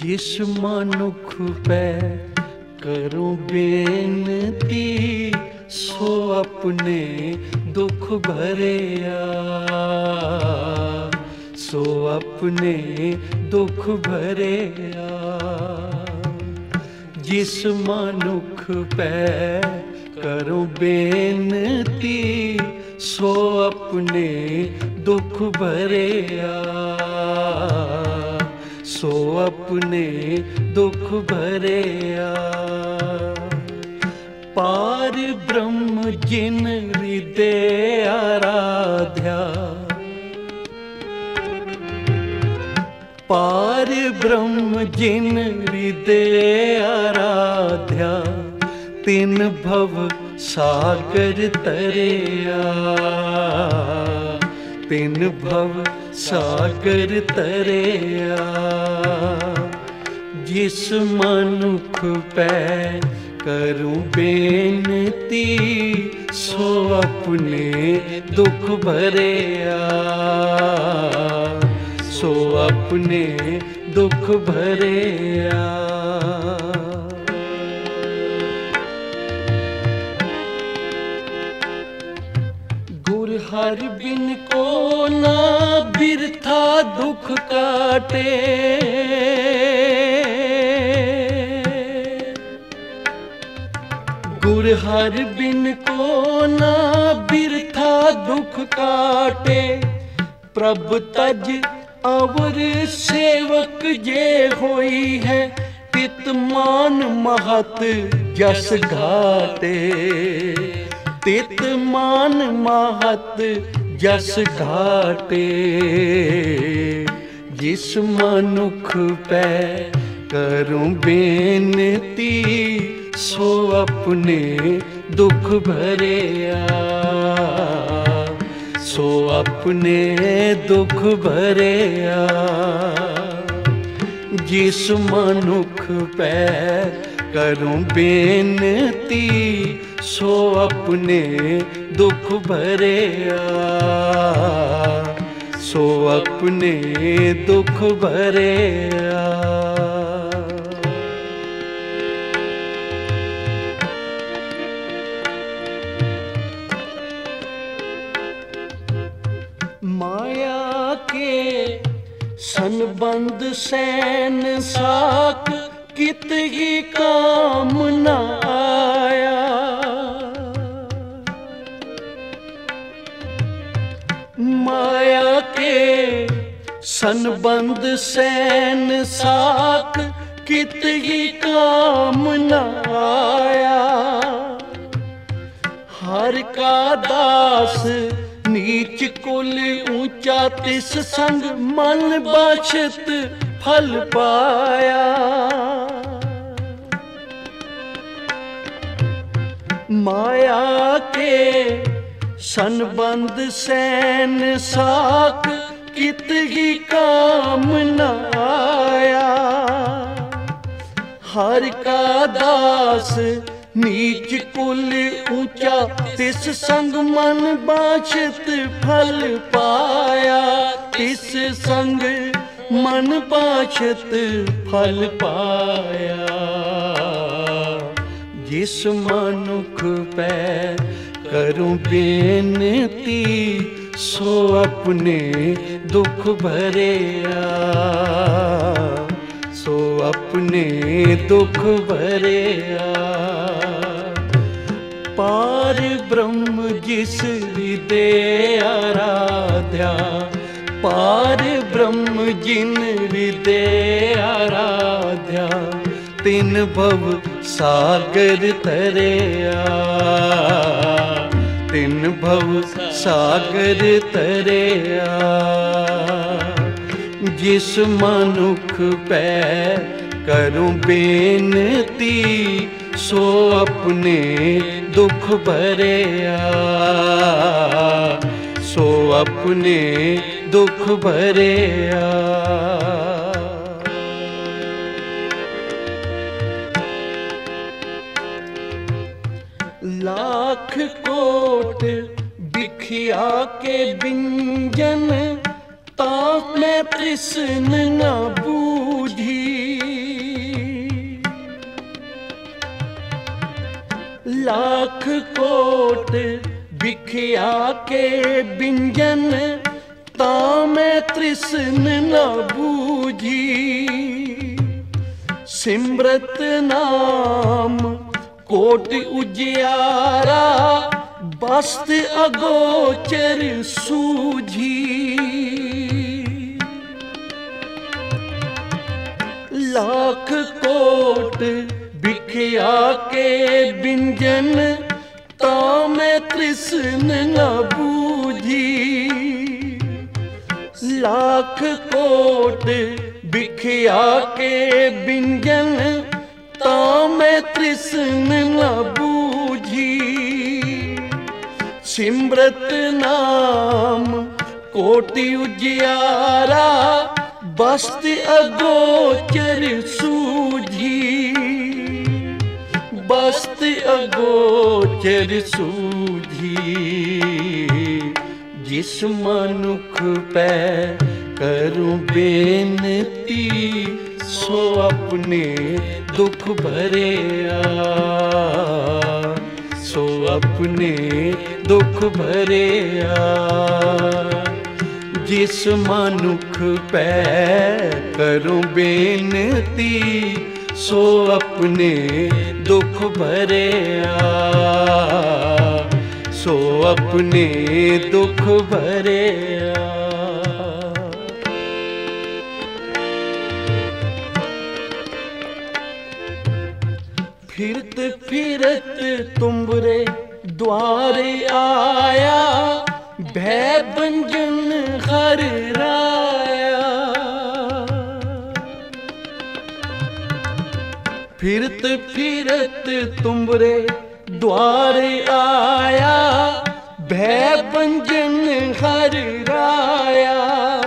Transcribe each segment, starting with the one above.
जिस मनुख पे करूं बेनती, सो अपने दुख भरेया, सो अपने दुख भरेया। जिस मनुख पे करूं बेनती, सो अपने दुख भरेया, सो अपने दुख भरेया। पार ब्रह्म जिन हृदय आराध्या, पार ब्रह्म जिन हृदय आराध्या, तिन भव सागर तरेया, तिन भव सागर तरेया। जिस मनुख पे करूं बेनती, सो अपने दुख भरेया, सो अपने दुख भरेया। गुर हर बिन को ना बिरथा दुख काटे, गुर हर बिन को ना बिरथा दुख काटे। प्रभ तज अवर सेवक जे होई है, तित मान महत जस घाटे, तित मान महत जस घाटे। जिस मनुख पे करूं बेनती, सो अपने दुख भरेया, सो अपने दुख भरेया। जिस मनुख पे करूं बेनती, सो अपने दुख भरेया, सो अपने दुख भरेया। माया के संबंध सैन साक, कित ही काम न आया। माया के संबंध सैन साक, कित ही काम न आया। हर का दास नीच कुल ऊंचा, तिस संग मन बाछत फल पाया। माया के संबंध सैन साक, कित ही काम न आया। हर का दास नीच कुल ऊंचा, तिस संग मन बाछत फल पाया, तिस संग मन बाछत फल पाया। जिस मनुख पे करूं बेनती, सो अपने दुख भरेया, सो अपने दुख भरेया। पार ब्रह्म जिस हृदय आराध्या, पार ब्रह्म जिन हृदय आराध्या, तिन भव सागर तरेया, तिन भव सागर तरेया। जिस मनुख पे करूं बेनती, सो अपने दुख भरेया, सो अपने दुख भरेया। लाख कोट बिखिया के बिंजन, ताप में तृष्ण न बूझी। लाख कोट बिखिया के बिंजन तामै तृष्ण न बूझी। सिमरत नाम कोट उजियारा बस्त अगोचर सूझी। लाख कोट बिखिया के बिंजन तामै तृष्ण न बूझी। लाख कोट बिखिया के बिंजन तामै तृष्ण न बूझी। सिमरत नाम कोटि उजियारा बस्त अगोचर सूझी। बस्त अगोचर सूझी। जिस मनुख पै करूं बेनती सो अपने दुख भरेया। सो अपने दुख भरेया। जिस मनुख पै करूं बेनती सो अपने दुख भरेया। सो अपने दुख भरेया। फिरत फिरत तुम्बरे द्वारे आया भय बंजन हर राया। फिरत फिरत तुम्बरे द्वारे आया भय बंजन हर राया।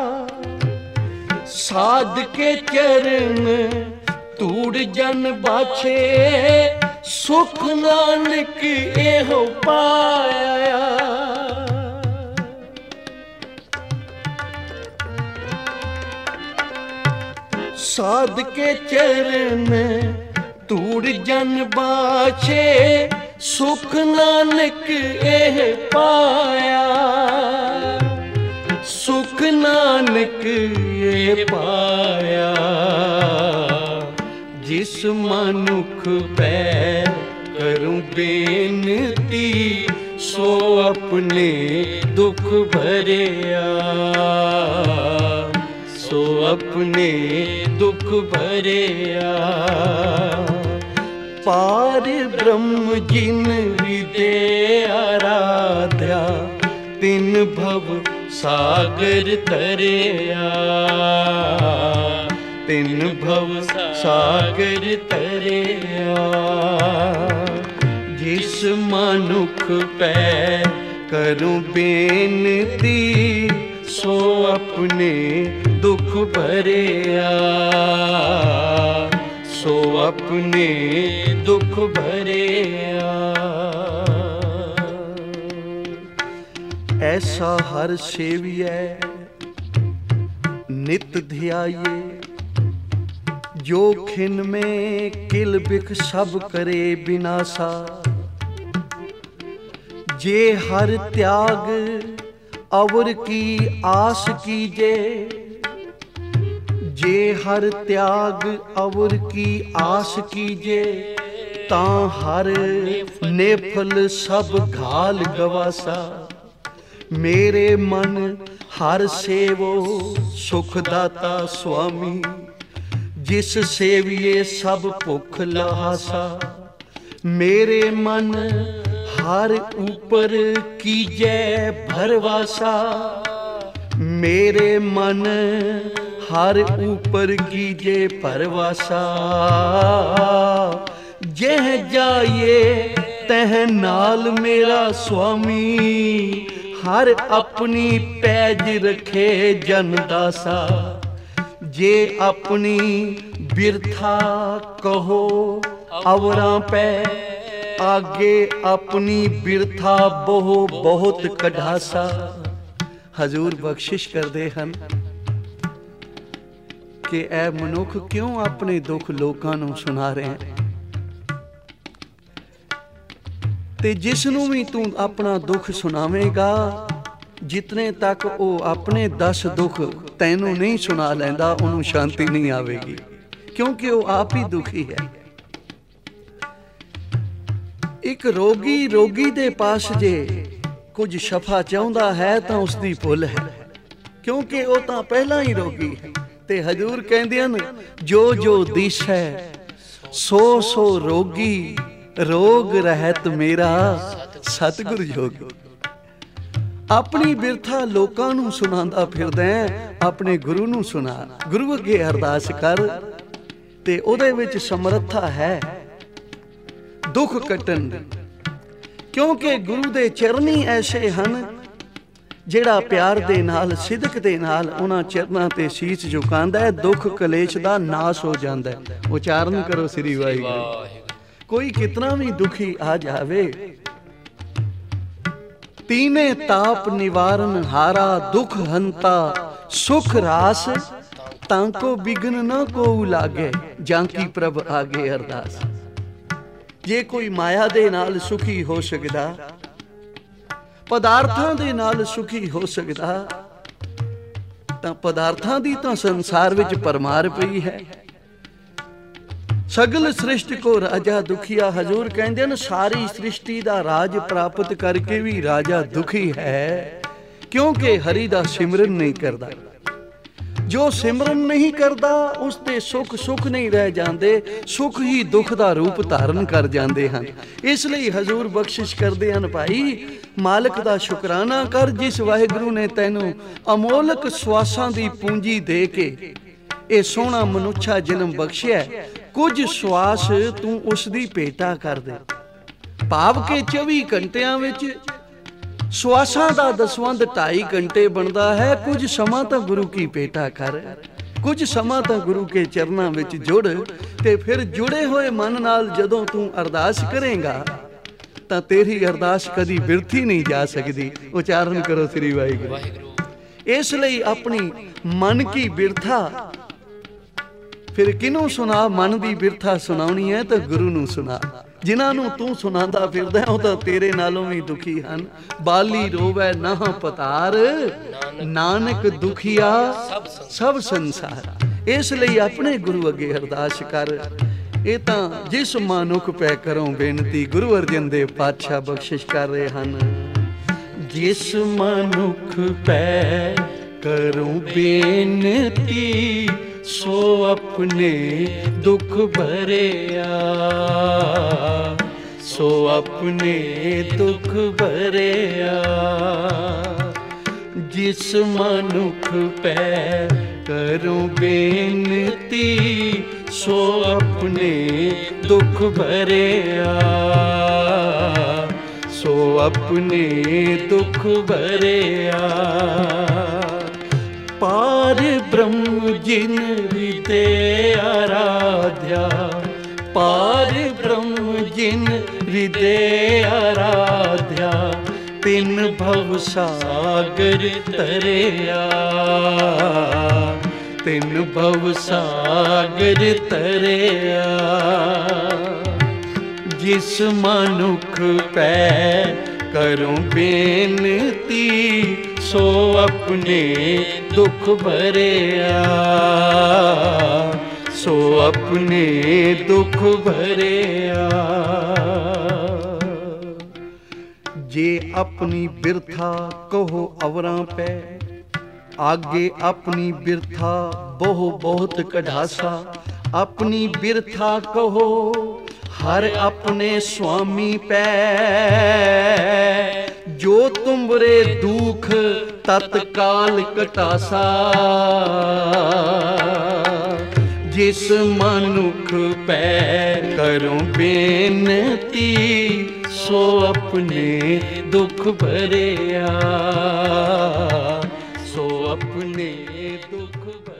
साध के चरण तूड़ जन बाछे सुख नानक एहो पाया। साध के चरण तूड़ जन बाछे सुख नानक एह पाया। सुख नानक ये पाया। जिस मनुख पै करूं बेनती सो अपने दुख भरेया। सो अपने दुख भरेया। पार ब्रह्म जिन हृदय आराध्या तिन भव सागर तरेया। तिन भव सागर तरेया। जिस मनुख पै करूं बेनती सो अपने दुख भरेया। सो अपने दुख भरेया। ऐसा हर सेवियै नित ध्याये जो खिन में किल बिख सब करे बिनासा। जे हर त्याग अवर की आस कीजे। जे हर त्याग अवर की आस कीजे तां हर नेफल सब घाल गवासा। मेरे मन हर सेवो सुखदाता स्वामी। जिस सेविए सब भुख लहासा। मेरे मन हर ऊपर कीजै भरवासा। मेरे मन हर ऊपर कीजे भरवासा। जह जाइए तह नाल मेरा स्वामी। हर अपनी पैज रखे जनदासा। जे अपनी बिरथा कहो अवरां पै आगे अपनी बिरथा बोहो बहुत कढ़ासा। हजूर बख्शिश करदे हन कि ऐ मनुख क्यों अपने दुख लोकां नूं सुना रहे हैं। ਤੇ ਜਿਸ ਨੂੰ ਵੀ ਤੂੰ ਆਪਣਾ ਦੁੱਖ ਸੁਣਾਵੇਂਗਾ, ਜਿਤਨੇ ਤੱਕ ਉਹ ਆਪਣੇ 10 ਦੁੱਖ ਤੈਨੂੰ ਨਹੀਂ ਸੁਣਾ ਲੈਂਦਾ, ਉਹਨੂੰ ਸ਼ਾਂਤੀ ਨਹੀਂ ਆਵੇਗੀ, ਕਿਉਂਕਿ ਉਹ ਆਪ ਹੀ ਦੁਖੀ ਹੈ। ਇੱਕ ਰੋਗੀ ਦੇ ਪਾਸ ਜੇ ਕੁਝ ਸ਼ਫਾ ਚਾਹੁੰਦਾ ਹੈ ਤਾਂ ਉਸ ਦੀ ਭੁੱਲ ਹੈ, ਕਿਉਂਕਿ ਉਹ ਤਾਂ ਪਹਿਲਾਂ ਹੀ ਰੋਗੀ ਹੈ। ਤੇ ਹਜ਼ੂਰ ਕਹਿੰਦੇ ਹਨ, ਜੋ ਜੋ ਦਿਸ਼ੈ ਸੋ ਸੋ ਰੋਗੀ, ਰੋਗ ਰਹਿਤ ਮੇਰਾ ਸਤਿਗੁਰ ਜੋਗੀ। ਆਪਣੀ ਬਿਰਥਾ ਲੋਕਾਂ ਨੂੰ ਸੁਣਾਉਂਦਾ ਫਿਰਦਾ, ਆਪਣੇ ਗੁਰੂ ਨੂੰ ਸੁਣਾ। ਗੁਰੂ ਅੱਗੇ ਅਰਦਾਸ ਕਰ ਤੇ ਉਹਦੇ ਵਿੱਚ ਸਮਰੱਥਾ ਹੈ ਦੁੱਖ ਕੱਟਣ ਦੀ, ਕਿਉਂਕਿ ਗੁਰੂ ਦੇ ਚਰਨੀ ਐਸੇ ਹਨ ਜਿਹੜਾ ਪਿਆਰ ਦੇ ਨਾਲ, ਸਿਦਕ ਦੇ ਨਾਲ ਉਹਨਾਂ ਚਰਨਾਂ ਤੇ ਸੀਸ ਝੁਕਾਉਂਦਾ ਹੈ, ਦੁੱਖ ਕਲੇਸ਼ ਦਾ ਨਾਸ ਹੋ ਜਾਂਦਾ ਹੈ। ਉਚਾਰਨ ਕਰੋ ਸ੍ਰੀ ਵਾਹਿਗੁਰੂ। ਕੋਈ ਕਿਤਨਾ ਵੀ ਦੁਖੀ ਆ ਜਾਵੇ, ਤੀਨੇ ਤਾਪ ਨਿਵਾਰਨ ਹਾਰਾ, ਦੁਖ ਹੰਤਾ ਸੁਖ ਰਾਸ, ਤਾਂ ਕੋ ਬਿਗਨ ਨਾ ਕੋ ਲਾਗੇ, ਜਾਂ ਕੀ ਪ੍ਰਭ ਆਗੇ ਅਰਦਾਸ। ਜੇ ਕੋਈ ਮਾਇਆ ਦੇ ਨਾਲ ਸੁਖੀ ਹੋ ਸਕਦਾ, ਪਦਾਰਥਾਂ ਦੇ ਨਾਲ ਸੁਖੀ ਹੋ ਸਕਦਾ, ਤਾਂ ਪਦਾਰਥਾਂ ਦੀ ਤਾਂ ਸੰਸਾਰ ਵਿੱਚ ਪਰਮਾਰ ਪਈ ਹੈ। ਸਗਲ ਸ੍ਰਿਸ਼ਟ ਕੋ ਰਾਜਾ ਦੁਖੀਆ। ਹਜ਼ੂਰ ਕਹਿੰਦੇ ਨੇ, ਸਾਰੀ ਸ੍ਰਿਸ਼ਟੀ ਦਾ ਰਾਜ ਪ੍ਰਾਪਤ ਕਰਕੇ ਵੀ ਰਾਜਾ ਦੁਖੀ ਹੈ, ਕਿਉਂਕਿ ਹਰੀ ਦਾ ਸਿਮਰਨ ਨਹੀਂ ਕਰਦਾ। ਜੋ ਸਿਮਰਨ ਨਹੀਂ ਕਰਦਾ, ਉਸ ਦੇ ਸੁੱਖ ਸੁੱਖ ਨਹੀਂ ਰਹਿ ਜਾਂਦੇ, ਸੁੱਖ ਹੀ ਦੁੱਖ ਦਾ ਰੂਪ ਧਾਰਨ ਕਰ ਜਾਂਦੇ ਹਨ। ਇਸ ਲਈ ਹਜ਼ੂਰ ਬਖਸ਼ਿਸ਼ ਕਰਦੇ ਹਨ, ਭਾਈ ਮਾਲਕ ਦਾ ਸ਼ੁਕਰਾਨਾ ਕਰ, ਜਿਸ ਵਾਹਿਗੁਰੂ ਨੇ ਤੈਨੂੰ ਅਮੋਲਕ ਸਵਾਸਾਂ ਦੀ ਪੂੰਜੀ ਦੇ ਕੇ ਇਹ ਸੋਹਣਾ ਮਨੁੱਖਾ ਜਨਮ ਬਖਸ਼ਿਆ। ਕੁਝ ਸਵਾਸ ਤੂੰ ਉਸ ਦੀ ਭੇਟਾ ਕਰ ਦੇ, ਭਾਵ ਕਿ 24 ਘੰਟਿਆਂ ਵਿੱਚ ਸਵਾਸਾਂ ਦਾ ਦਸਵੰਧ 2.5 ਘੰਟੇ ਬਣਦਾ ਹੈ। ਕੁਝ ਸਮਾਂ ਤਾਂ ਗੁਰੂ ਕੀ ਭੇਟਾ ਕਰ, ਕੁਝ ਸਮਾਂ ਤਾਂ ਗੁਰੂ ਕੇ ਚਰਨਾਂ ਵਿੱਚ ਜੁੜ, ਤੇ ਫਿਰ ਜੁੜੇ ਹੋਏ ਮਨ ਨਾਲ ਜਦੋਂ ਤੂੰ ਅਰਦਾਸ ਕਰੇਂਗਾ ਤਾਂ ਤੇਰੀ ਅਰਦਾਸ ਕਦੀ ਬਿਰਥੀ ਨਹੀਂ ਜਾ ਸਕਦੀ। ਉਚਾਰਨ ਕਰੋ ਸ੍ਰੀ ਵਾਹਿਗੁਰੂ। ਇਸ ਲਈ ਆਪਣੀ ਮਨ ਕੀ ਬਿਰਥਾ ਫਿਰ ਕਿਹਨੂੰ ਸੁਣਾ? ਮਨ ਦੀ ਬਿਰਥਾ ਸੁਣਾਉਣੀ ਹੈ ਤਾਂ ਗੁਰੂ ਨੂੰ ਸੁਣਾ। ਜਿਨ੍ਹਾਂ ਨੂੰ ਤੂੰ ਸੁਣਾਉਂਦਾ ਫਿਰਦਾ ਉਹ ਤਾਂ ਤੇਰੇ ਨਾਲੋਂ ਵੀ ਦੁਖੀ ਹਨ। ਬਾਲੀ ਰੋਵੈ ਨਾ ਪਤਾਰ, ਨਾਨਕ ਦੁਖੀਆ ਸਭ ਸੰਸਾਰ। ਇਸ ਲਈ ਆਪਣੇ ਗੁਰੂ ਅੱਗੇ ਅਰਦਾਸ ਕਰ। ਇਹ ਤਾਂ ਜਿਸ ਮਨੁੱਖ ਪੈ ਕਰੋ ਬੇਨਤੀ, ਗੁਰੂ ਅਰਜਨ ਦੇਵ ਪਾਤਸ਼ਾਹ ਬਖਸ਼ਿਸ਼ ਕਰ ਰਹੇ ਹਨ। ਜਿਸ ਮਨੁੱਖ ਪੈ ਕਰੋ ਬੇਨਤੀ, ਸੋ ਆਪਣੇ ਦੁੱਖ ਭਰਿਆ, ਸੋ ਆਪਣੇ ਦੁੱਖ ਭਰਿਆ। ਜਿਸ ਮਨੁੱਖ ਪੈ ਕਰੋ ਬੇਨਤੀ, ਸੋ ਆਪਣੇ ਦੁੱਖ ਭਰਿਆ, ਸੋ ਆਪਣੇ ਦੁੱਖ ਭਰਿਆ। ਪਾਰ ਬ੍ਰਹਮ ਜਿਨ ਹਿਰਦੇ ਆਰਾਧਿਆ, ਪਾਰ ਬ੍ਰਹਮ ਜਿਨ ਹਿਰਦੇ ਆਰਾਧਿਆ, ਤਿਨ ਭਵ ਸਾਗਰ ਤਰਿਆ, ਤਿਨ ਭਵ ਸਾਗਰ ਤਰਿਆ। ਜਿਸ ਮਨੁੱਖ ਪੈ ਕਰੋ ਬੇਨਤੀ, ਸੋ ਆਪਣੇ ਦੁੱਖ ਭਰਿਆ, ਸੋ ਆਪਣੇ ਦੁੱਖ ਭਰਿਆ। ਜੇ ਆਪਣੀ ਬਿਰਥਾ ਕਹੋ ਅਵਰਾਂ ਪੈ, ਆਗੇ ਆਪਣੀ ਬਿਰਥਾ ਬਹੁ ਬਹੁਤ ਕਢਾਸਾ। ਆਪਣੀ ਬਿਰਥਾ ਕਹੋ ਹਰ ਆਪਣੇ ਸੁਆਮੀ ਪੈ, ਜੋ ਤੁਮਰੇ ਦੁਖ ਤਤਕਾਲ ਕਟਾਸਾ। ਜਿਸ ਮਨੁੱਖ ਪੈ ਕਰੋ ਬੇਨਤੀ, ਸੋ ਆਪਣੇ ਦੁੱਖ ਭਰਿਆ, ਸੋ ਆਪਣੇ ਦੁੱਖ ਭਰਿਆ।